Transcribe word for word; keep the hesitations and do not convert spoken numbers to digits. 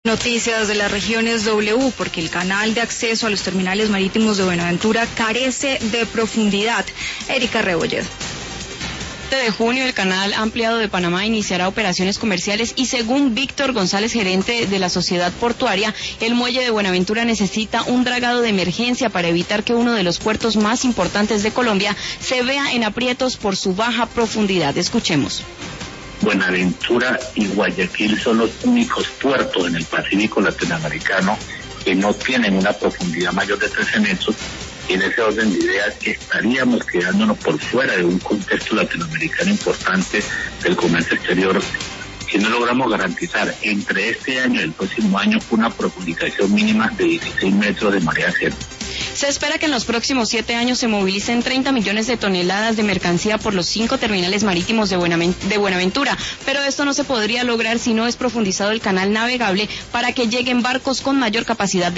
Noticias de las regiones W, porque el canal de acceso a los terminales marítimos de Buenaventura carece de profundidad. Erika Rebolledo. De junio, el canal ampliado de Panamá iniciará operaciones comerciales y según Víctor González, gerente de la sociedad portuaria, el muelle de Buenaventura necesita un dragado de emergencia para evitar que uno de los puertos más importantes de Colombia se vea en aprietos por su baja profundidad. Escuchemos. Buenaventura y Guayaquil son los únicos puertos en el Pacífico latinoamericano que no tienen una profundidad mayor de trece metros. Y en ese orden de ideas estaríamos quedándonos por fuera de un contexto latinoamericano importante del comercio exterior si no logramos garantizar entre este año y el próximo año una profundización mínima de dieciséis metros de marea cero. Se espera que en los próximos siete años se movilicen treinta millones de toneladas de mercancía por los cinco terminales marítimos de Buenaventura, pero esto no se podría lograr si no es profundizado el canal navegable para que lleguen barcos con mayor capacidad de